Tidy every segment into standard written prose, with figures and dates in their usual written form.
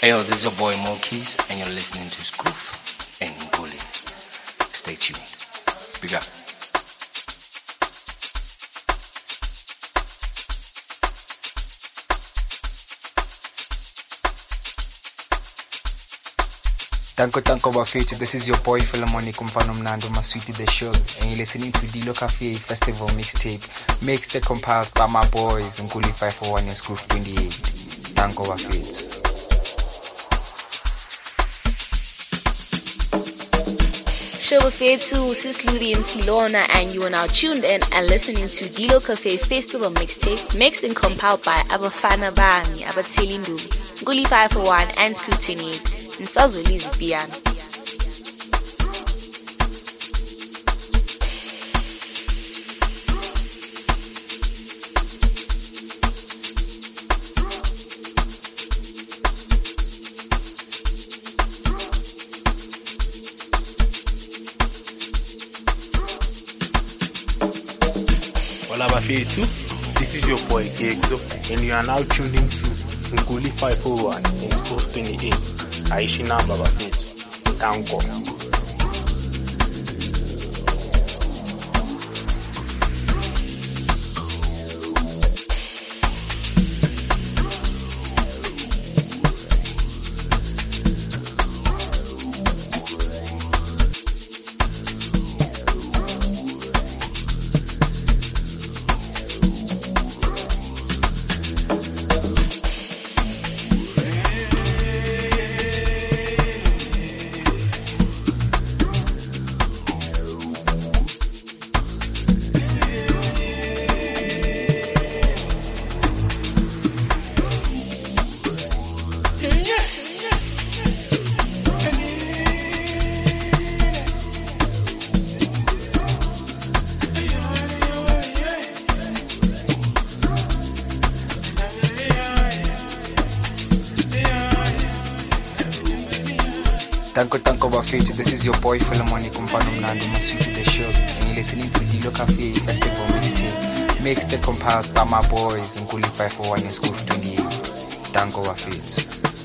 Hey yo, this is your boy Mo Keys, and you're listening to Scroof and Nguli. Stay tuned. Big up. Tanko bafethu, this is your boy Philemon Kumfano Mnando Maswiti the show, and you're listening to Dilo Cafe Festival mixtape, mixed and compiled by my boys Nguli 541 and Scroof 28. Tanko bafethu. Shobafethu, Sis Ludi MC Lorna, and you are now tuned in and listening to Dilo Cafe Festival mixtape, mixed and compiled by Abafana Bani, Abatelindu, Nguli 541 and Scroof 28. Nsazolizi piano. Hola bafethu, this is your boy Gegzo, and you are now tuned into Nguli 541 and Scroof 28. Aishi namba bafethu. Tanko. Tanko bafethu, this is your boy Philemon Kumfano Mnando Maswiti the show, and you're listening to Dilo Cafe Festival mixtape, mixed and compiled by my boys Nguli 541 and Scroof 28. Tanko bafethu.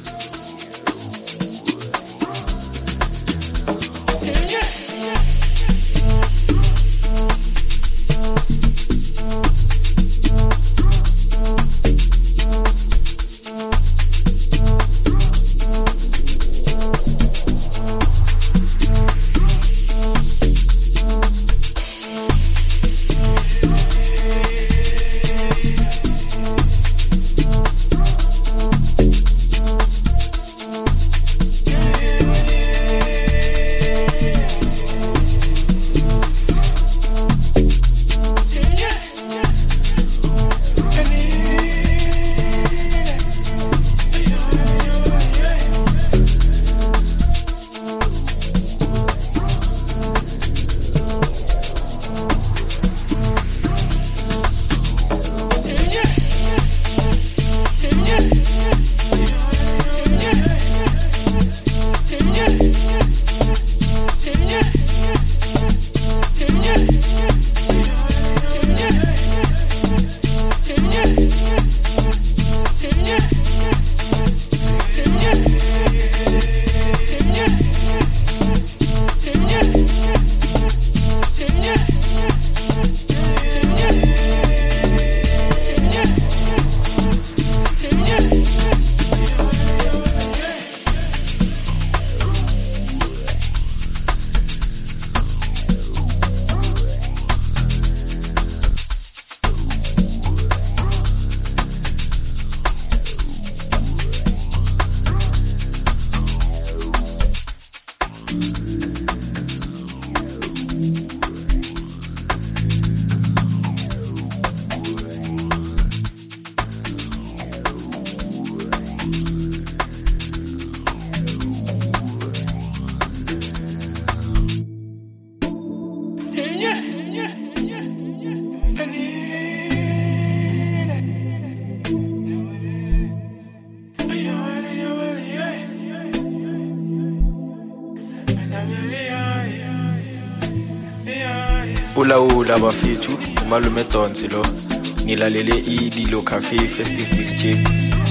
Ula bafethu, umalume Donsi lo. Ngilalele iDilo Cafe Festive Mixtape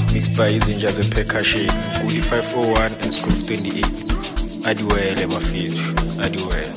mixed by izinja ze-percussion Nkuli 501 and Groove 28 adiwele bafethu adiwele.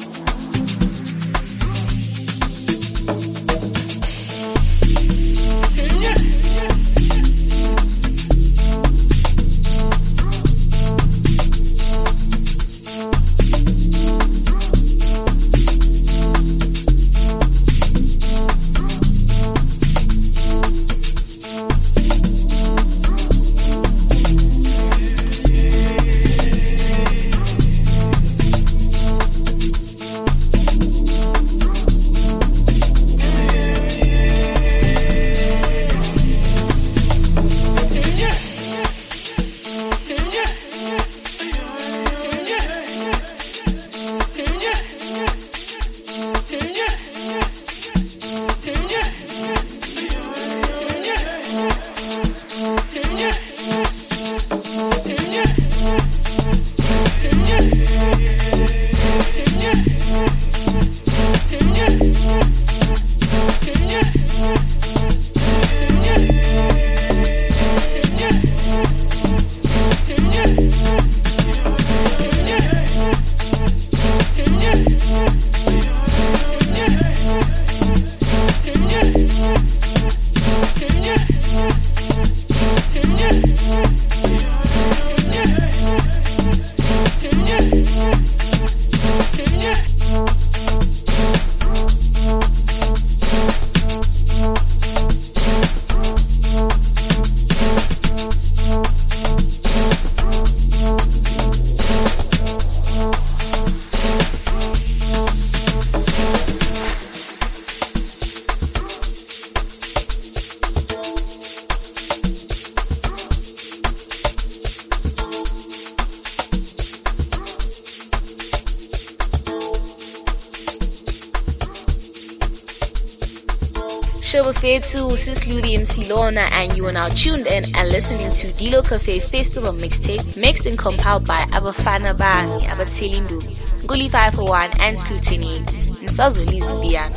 Shobafetsu, Sis Ludi and Silona, and you are now tuned in and listening to Dilo Cafe Festival Mixtape, mixed and compiled by Abafana Bani, Abatelindu, Nkuli 501 and Screw 28, and Sazuli Zubian.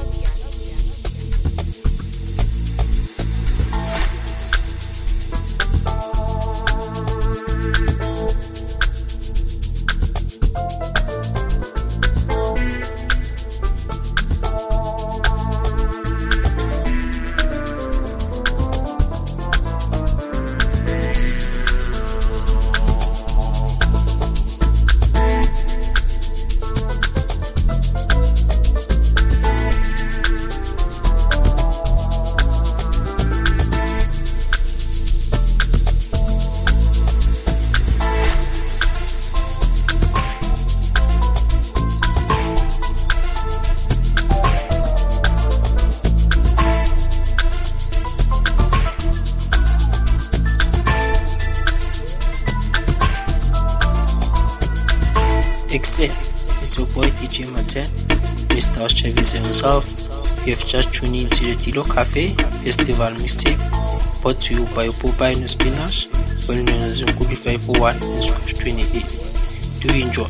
It's your boy DJ Maten, Mr. Chavis himself. You have just tuned into the Dilo Cafe Festival Mixtape, brought to you by Popeye No Spinach, well known as Nkuli 501 and Scratch 28. Do enjoy.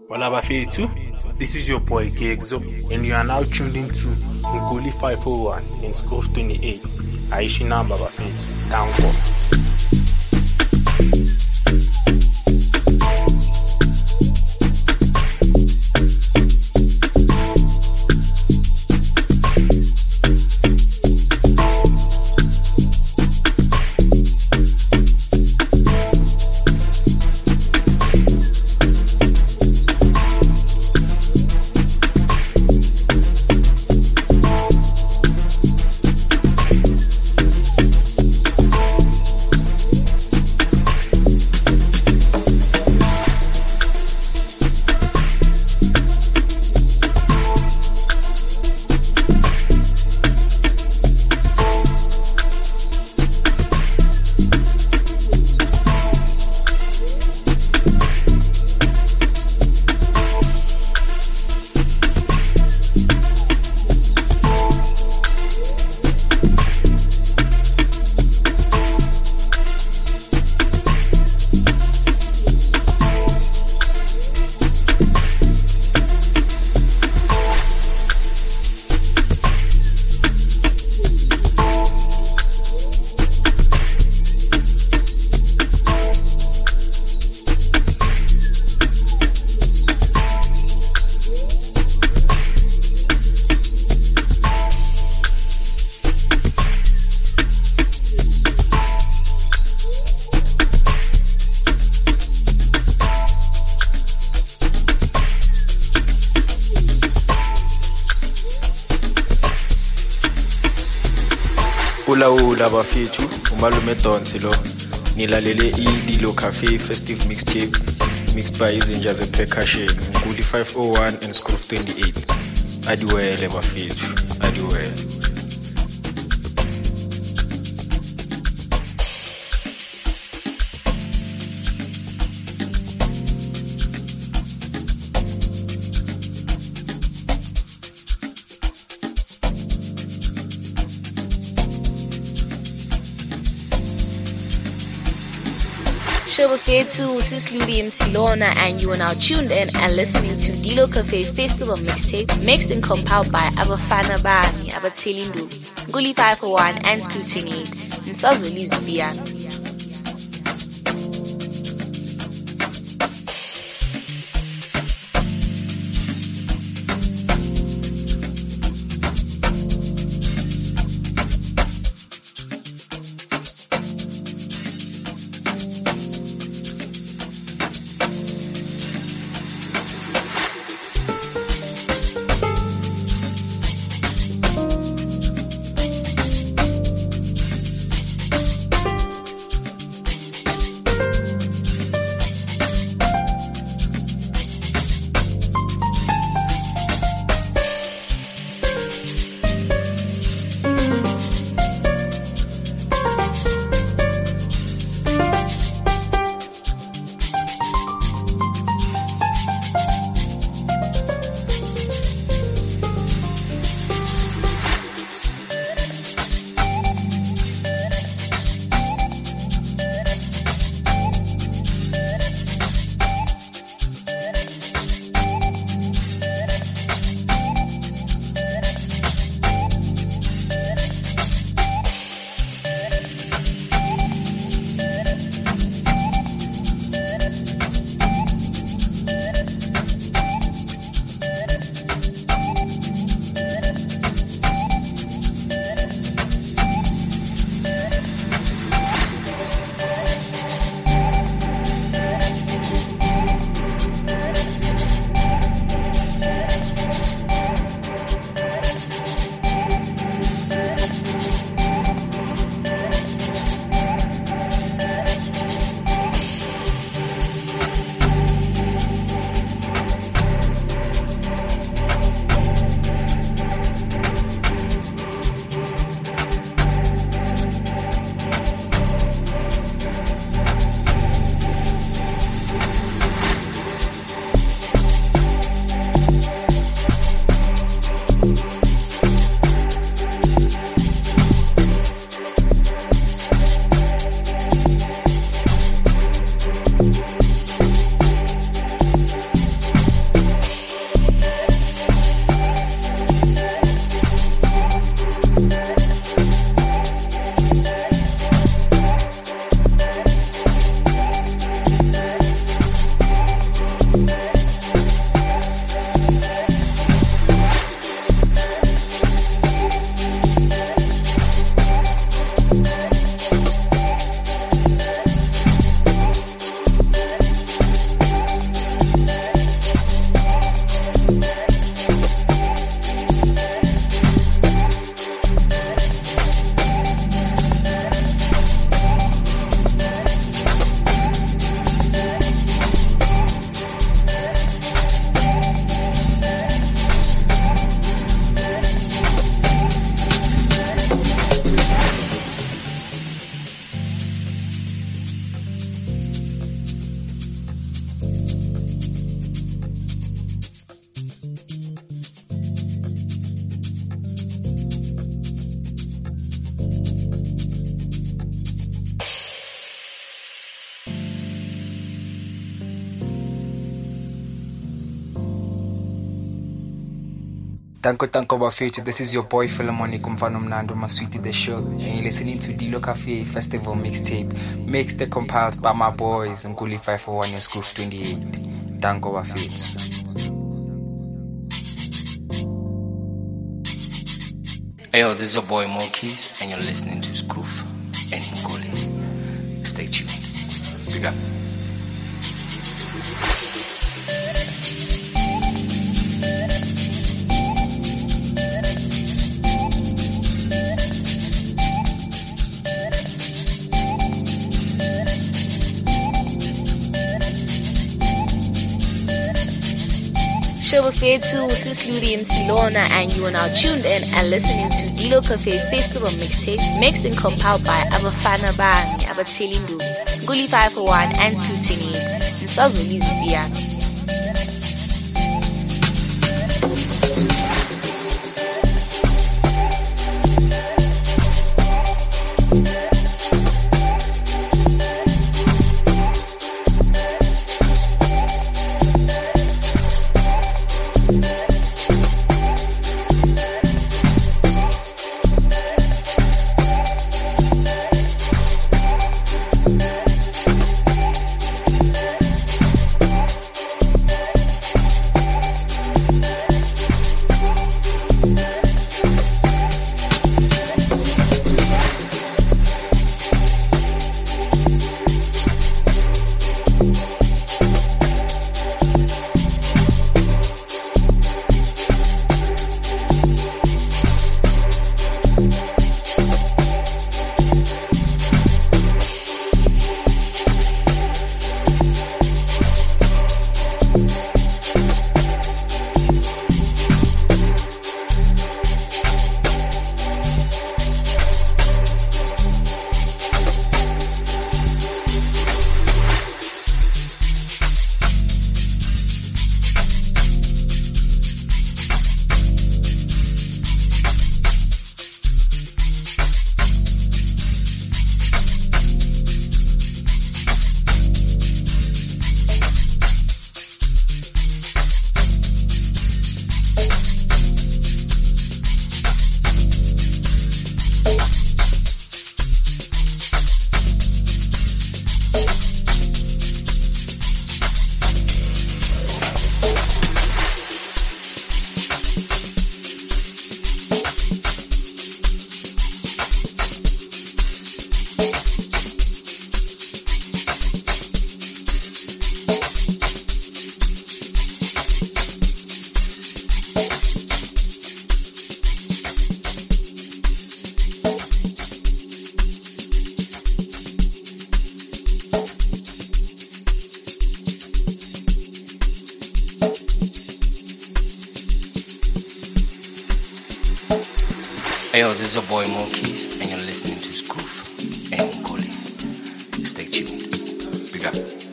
Hola bafethu, this is your boy Gegzo, and you are now tuned into Nguli 501 in School 28. Aishi number bafethu, down for. Ula bafethu umalume Donsi lo nilalele iDilo Cafe Festive Mixtape mixed by izinja ze-percussion Nguli 501 and School 28. Adiwele bafethu, adiwele. Shoboketsu, Sisludi Msilona, and you are now tuned in and listening to Dilo Cafe Festival Mixtape, mixed and compiled by Abafana Bani, Abatelindu, Nguli 501, and Screw 28, Nsazuli Zubiana. Tanko bafethu, this is your boy Philemon Kumfano Mnando Maswiti the show, and you're listening to Dilo Cafe Festival mixtape, mixed and compiled by my boys Nkuli 541 and Groove 28. Tanko bafethu. Hey yo, this is your boy Monkeys, and you're listening to Groove and Nkuli. Stay tuned. Big up. Shobafetu, Sisludi MC Lorna, and you are now tuned in and listening to Dilo Cafe Festival mixtape, mixed and compiled by Abafana Bani, Abatelindu, Nkuli 541, and Screw 28, and Sazuli's Piano. Hey yo, this is your boy Monkeys, and you're listening to Groove and Nkuli. Stay tuned. Big up.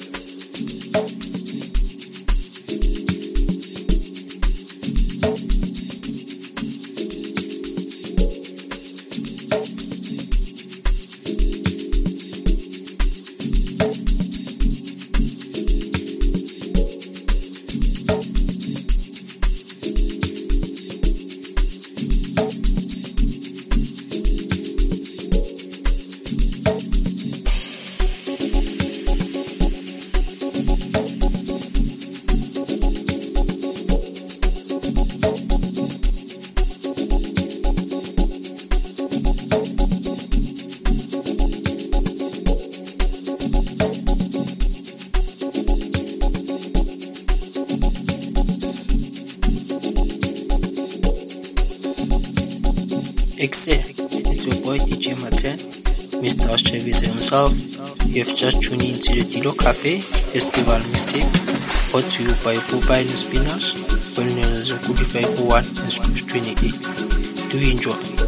It's your boy DJ Maten, Mr. Ostravis himself. You've just tuned into the Dilo Cafe Festival mixtape, brought to you by Popeye No Spinach, well known as Nkuli 541 and Screw 28. Do enjoy.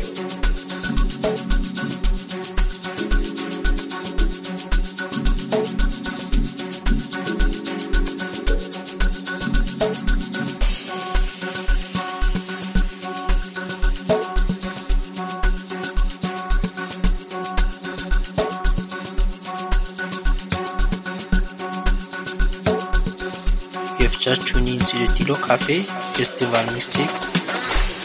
Just tune into the Dilo Cafe Festival mixtape,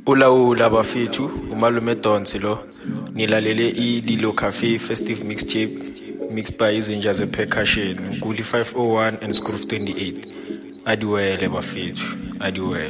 Ula bafethu umalume Donsi lo nilalele iDilo Cafe Festive Mixtape mixed by izinja ze-percussion Nkuli 501 and Scroof 28. Adiwele bafethu, adiwele.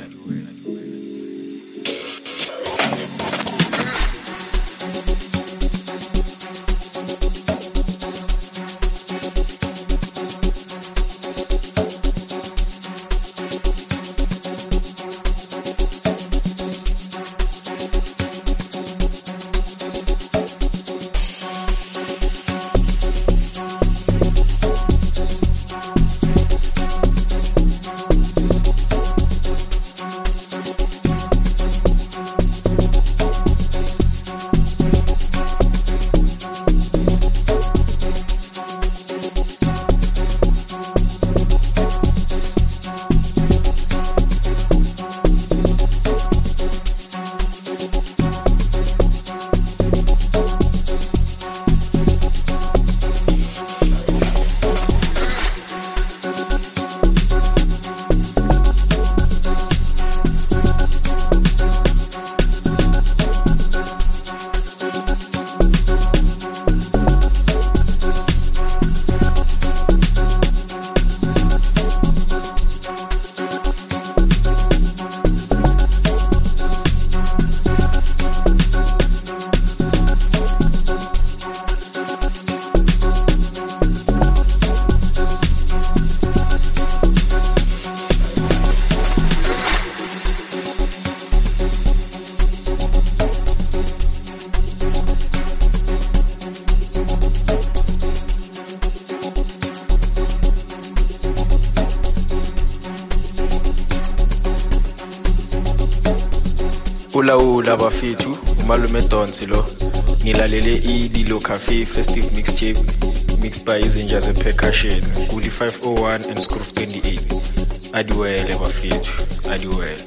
Ula bafethu umalume Donsi lo nilalele iDilo Cafe Festive Mixtape mixed by izinja ze-percussion Nkuli 501 and Scroof 28. Adiwele bafethu, adiwele.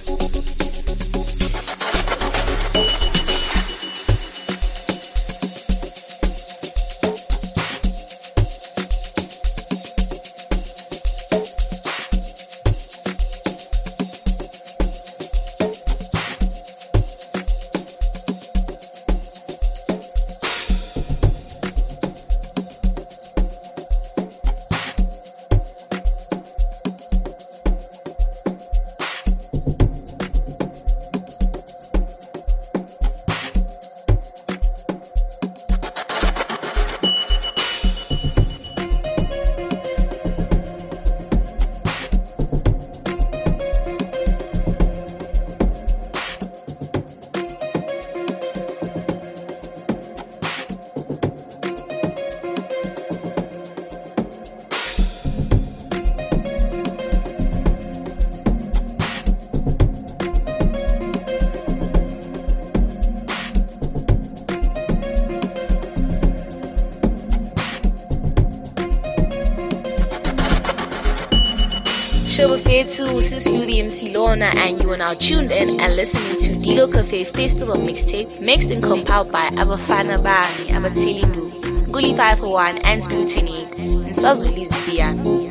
Shobafethu, Sis Ludi MC Lorna, and you are now tuned in and listening to Dilo Cafe Festival Mixtape, mixed and compiled by Abafana Bani, Abatelindu, Nkuli 501, and Scroof 28, and Sazuli Zubian.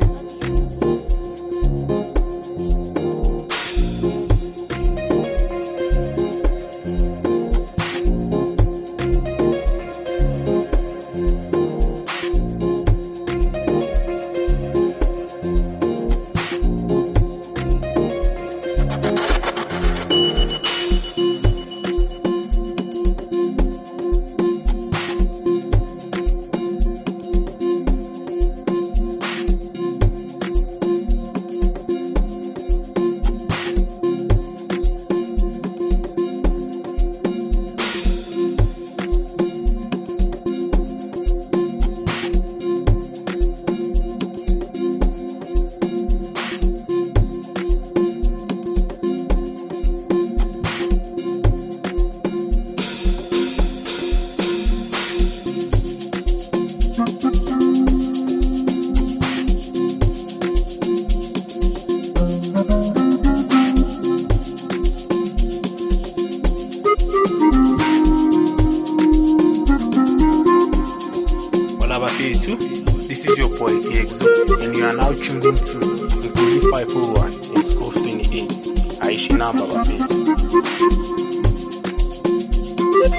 This is your boy KXO, and you are now tuned into Nkuli 501 and Scroof 28. Aishi Namba Bafethu.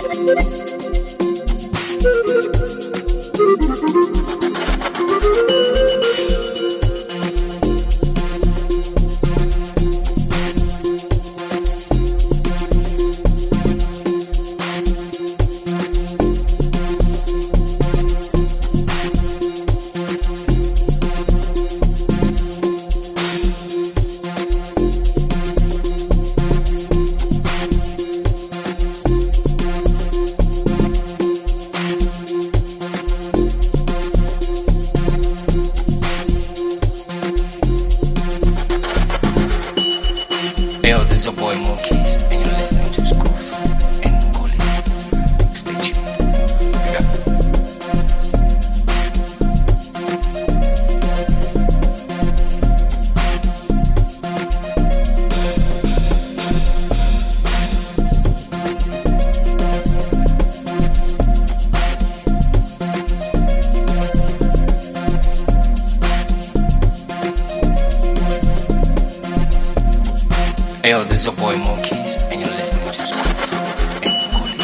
This is your boy Mo Keys, and you're listening to Scoof and Gully.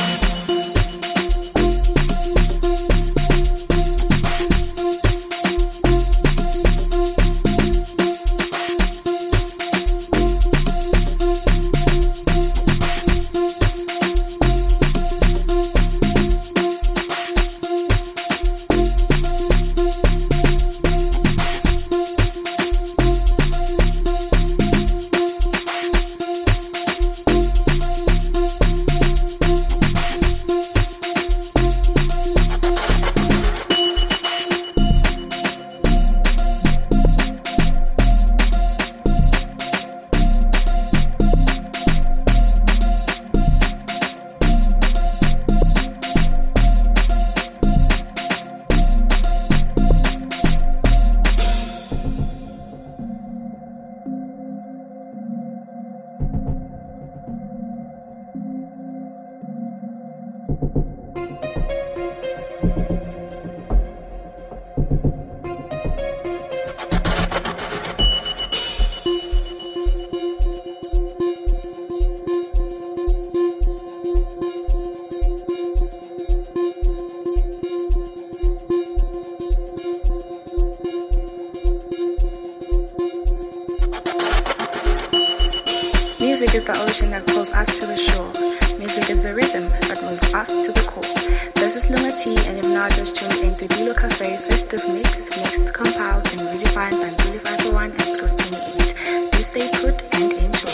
Music is the ocean that pulls us to the shore. Music is the rhythm that moves us to the core. This is Lunga T, and you've now just tuned into Dilo Cafe Festive Mix, mixed, compiled, and redefined by Gully 501 and Scoof 28. Do stay put and enjoy.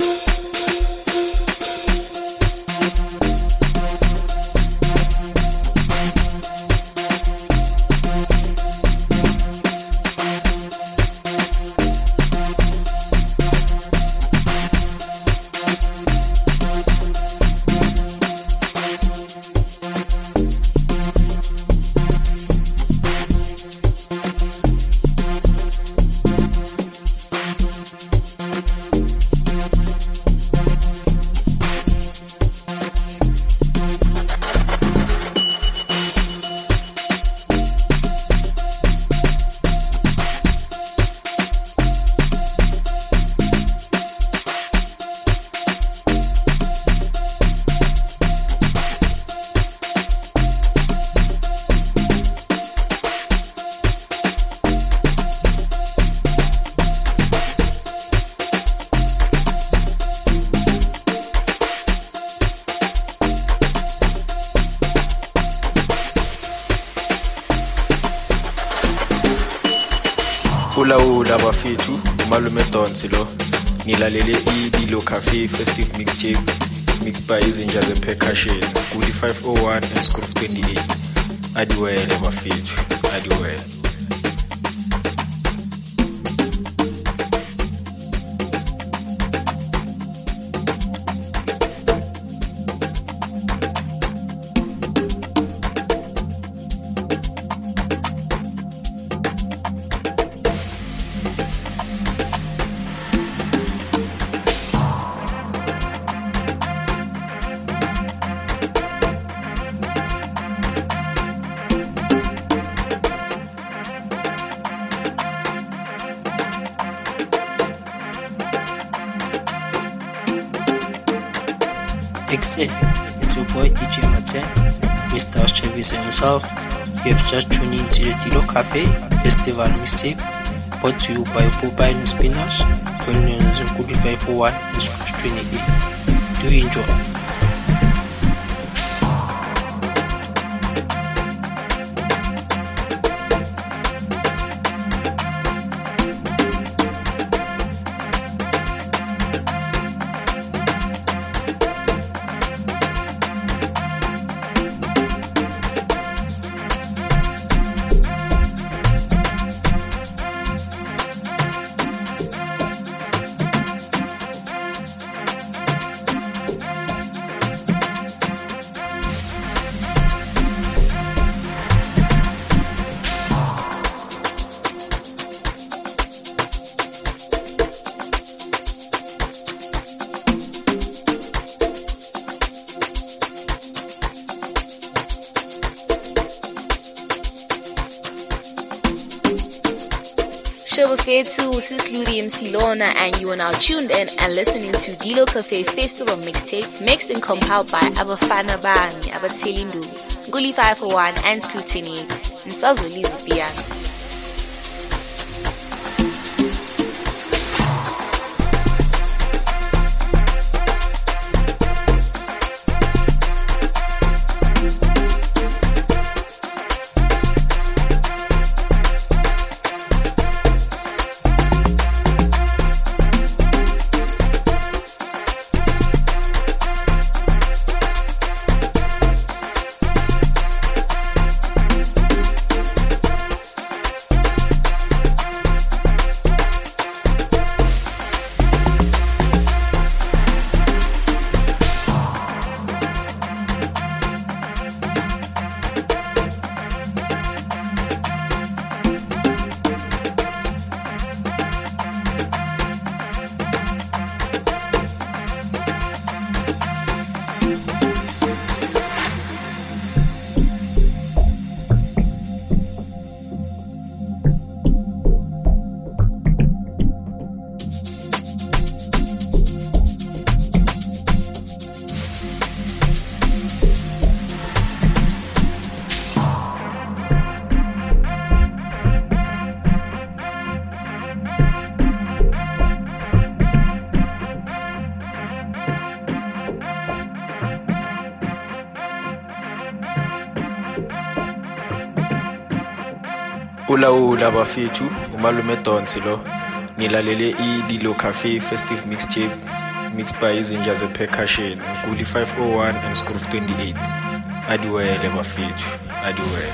Ula bafethu umalume Donsi lo nilalele iDilo Cafe Festive Mixtape mixed by izinja zepercussion Gully 501 and Scoof 28. Adiwele bafethu, adiwele. DJ Maten, Mr. Chavis himself. You have just tuned into the Dilo Cafe Festival Mixtape, brought to you by Popeye No Spinach, currently on Nkuli 501 and Scratch 28. Do you enjoy? Shobafetu, Sis Ludi MC Lorna, and you are now tuned in and listening to Dilo Cafe Festival Mixtape, mixed and compiled by Abafana Bani, Abatelindu, Nkuli 501 and Screw 28, and Sazuli Zipian. Ula bafethu umalume Donsi lo nilalele iDilo Cafe Festive Mixtape mixed by izinja ze-percussion Nkuli 501 and Scroof 28. Adiwele bafethu, adiwele.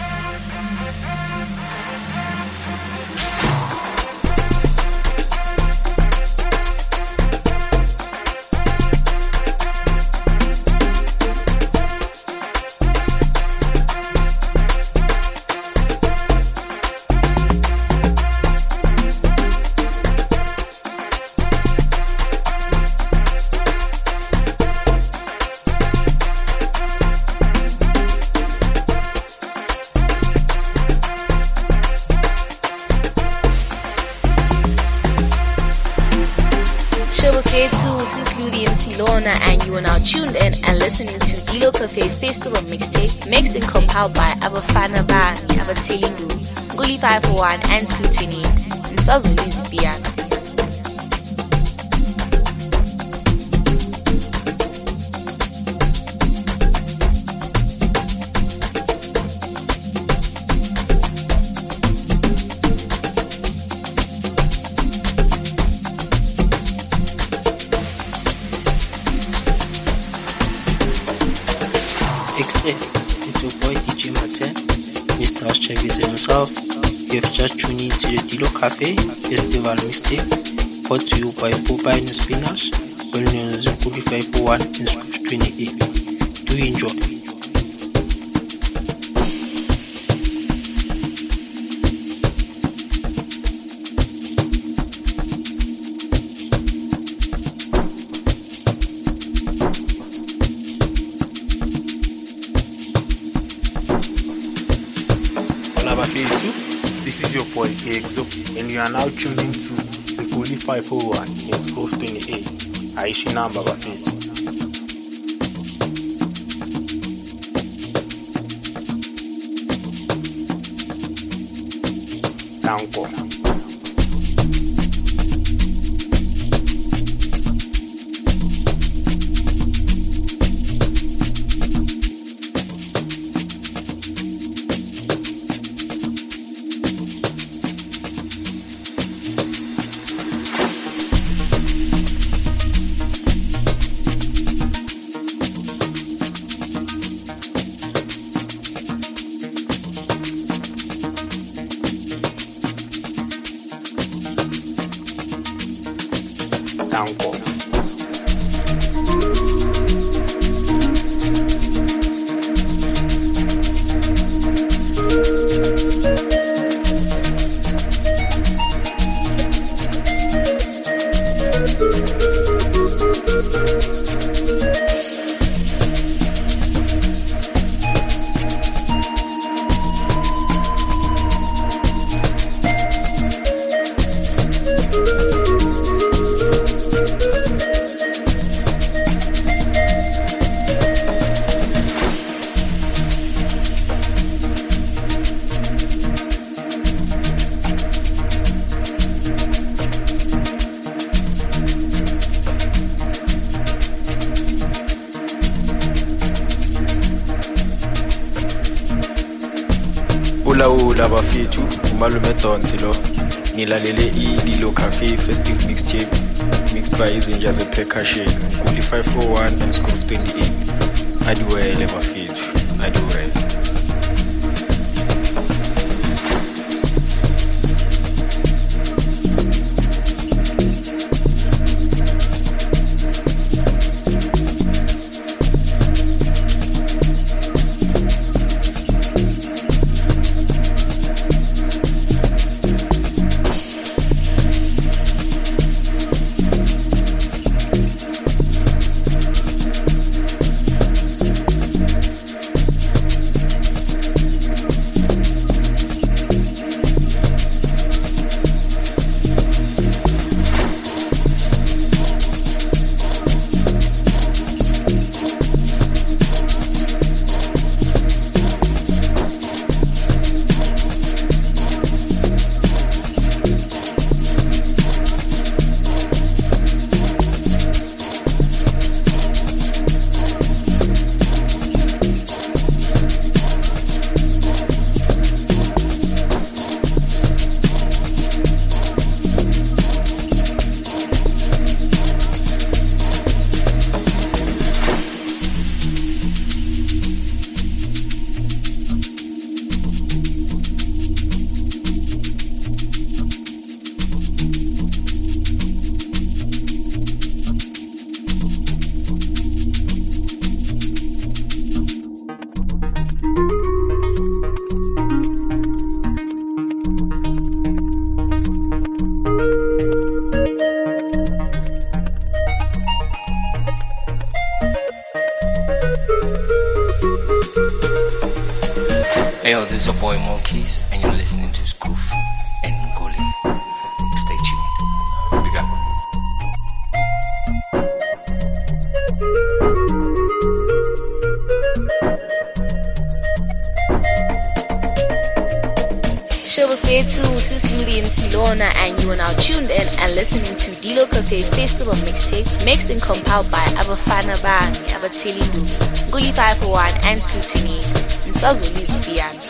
And you are now tuned in and listening to Dilo Cafe Festival Mixtape, mixed and compiled by Abafana Bani, Abatelindu, Nkuli 501 and Screw 28, and Sazuli Zipian. It's your boy DJ Maten, Mr. Chavis himself. You have just tuned into the Dilo Cafe Festival Mixtape, brought to you by Popeye No Spinach, currently on Nkuli 501 and Scratch 28. Do you enjoy? This is your boy Exo, and you are now tuned into Nkuli 501 in Scroof 28. Aishi namba bafethu. Danko. Danko. Ula bafethu umalume Donsi lo ngilalele iDilo Cafe Festive Mixtape mixed by izinja zepercussion Nkuli 541 and Scroof 28 adiwele bafethu adiwele. Yo, this is your boy Monkeys, and you're listening to Scroof and Ngoli. Stay tuned. Big up. Shobafetu, Sis Yuli MC Lorna, and you are now tuned in and listening to Dilo Cafe Festival Mixtape, mixed and compiled by Abafana Bani, Abatelindu, Nguli 541, and Scroof 28, and Sazoli's Beyond.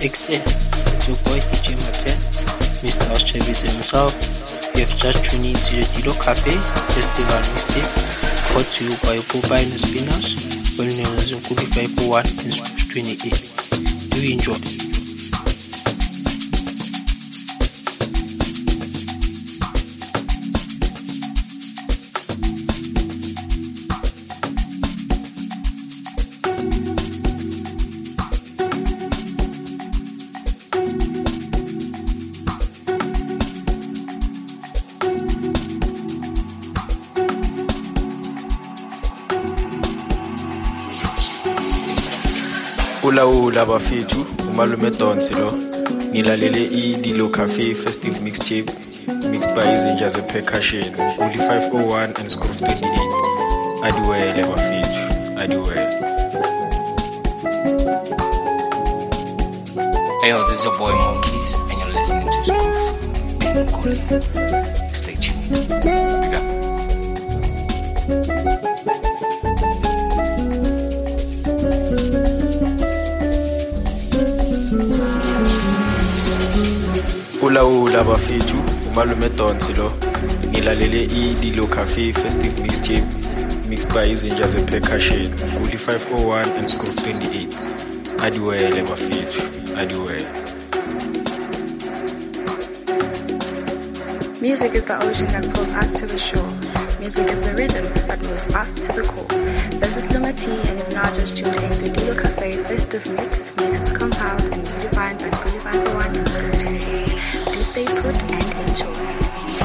It's your boy DJ Matsen, Mr. Oschevis himself. You have just tuned into the Dilo Cafe Festival Mixtape, brought to you by Popeye and Spinach, well known as Nkuli 501 and Scratch 28. Do enjoy. Ula bafethu umalume Donsi lo nilalele iDilo Cafe Festive Mixtape mixed by Izinja ze Percussion Nkuli 501 and Scroof 28. Adiwele bafethu, adiwele. Hey yo, this is your boy Monkeys and you're listening to Scroof and Nkuli. Stay tuned. Big up. Ula bafethu umalume Donsi lo nilalele iDilo Cafe Festive Mixtape mixed by Izinja ze Percussion Nkuli 501 and Scroof 28. Adiwele bafethu, adiwele. Music is the ocean that pulls us to the shore. Music is the rhythm that moves us to the core. This is Lunga T, and you've now just tuned into Dilo Cafe Festive Mix, mixed, compiled, and redefined by Nkuli 501 and Scroof 28. Do stay put and enjoy.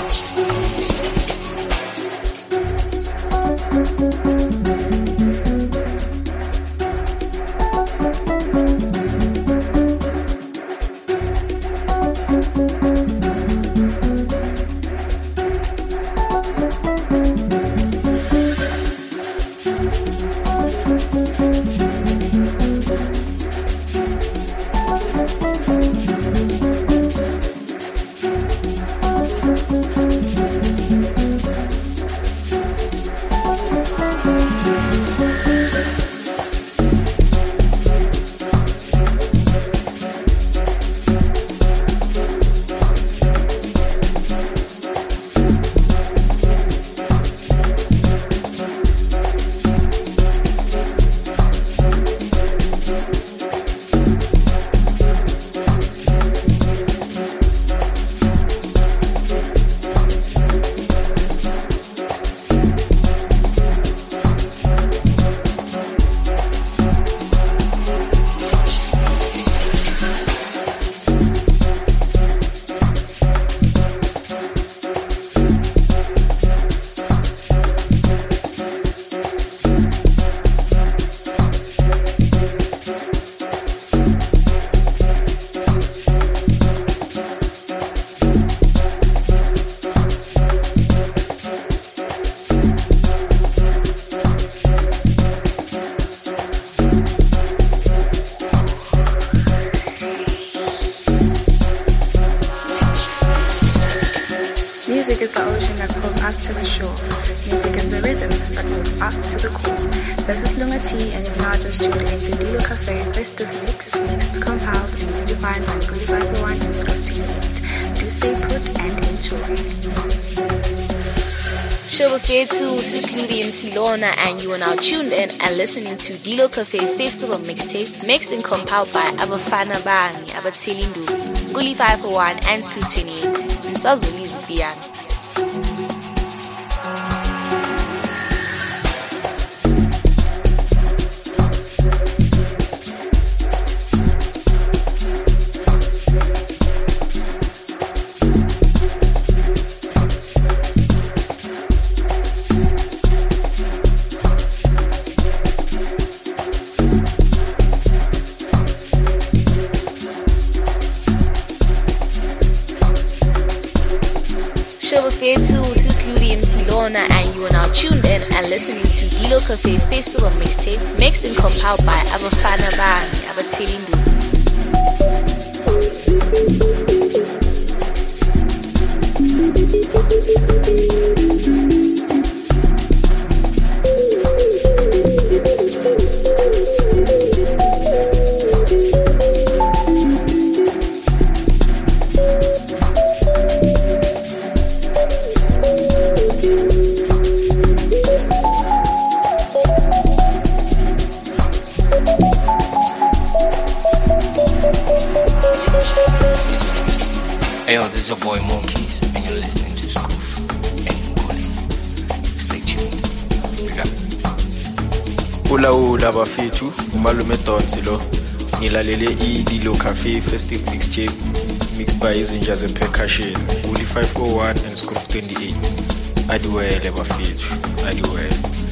Music is the ocean that pulls us to the shore. Music is the rhythm that moves us to the core. This is Lunga T, and you've now just tuned into Dilo Cafe Festive Mix, mixed, compiled, and redefined by Nkuli 501 and Scroof 28. Do stay put and enjoy. Shobafetsu, Sisludi MC Lorna, and you are now tuned in and listening to Dilo Cafe Festival Mixtape, mixed and compiled by Abafana Bani, Abatelindu, Nkuli 501 and Scroof 28, and Sazuli Zupian. Shobafetsu, Sisludi MC Lorna, and you are now tuned in and listening to Dilo Cafe Festival Mixtape, mixed and compiled by Abafana Bani, Abatelindu. ulawula bafethu umalume Donsi lo nilalele iDilo Cafe Festive Mixtape mixed by izinja ze-percussion Nguli 501 and Scroof 28 adiwele bafethu adiwele.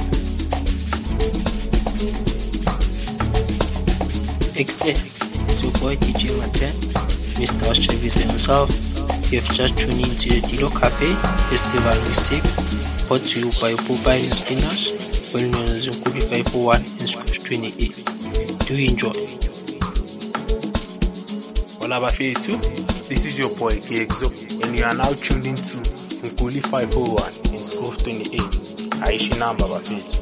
Except it's your boy DJ Maten, Mr. Travis himself. You have just tuned into the Dilo Cafe Festival Mixtape, brought to you by Popeye Spinach, well known as Nguli 501 and Scroof 28. Do enjoy. Hola bafethu, this is your boy Exo, and you are now tuned into Nguli 501 and Scroof 28. Aishi number bafethu.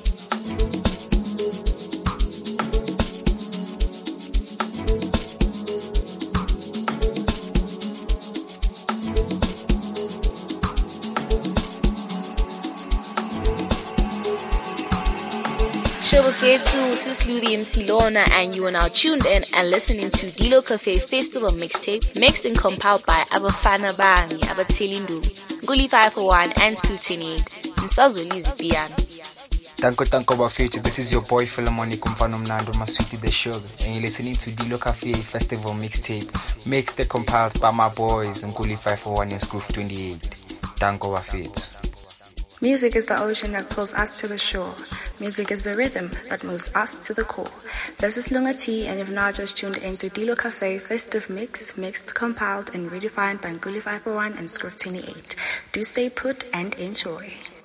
Shoboketsu, Sislu the MC Lorna, and you are now tuned in and listening to Dilo Cafe Festival Mixtape, mixed and compiled by Abafana Bani, Abatelindu, Nguli 501 and Scroof 28. Nsazoli's Piano. Tanko bafethu, this is your boy Philemoni Kumfano Mnando Maswiti the Sugar, and you're listening to Dilo Cafe Festival Mixtape, mixed and compiled by my boys Nguli 501 and Scroof 28. Tanko bafethu. Music is the ocean that pulls us to the shore. Music is the rhythm that moves us to the core. This is Lunga T, and you've now just tuned into Dilo Cafe Festive Mix, mixed, compiled, and redefined by Nguli 501 and Scroof 28. Do stay put and enjoy.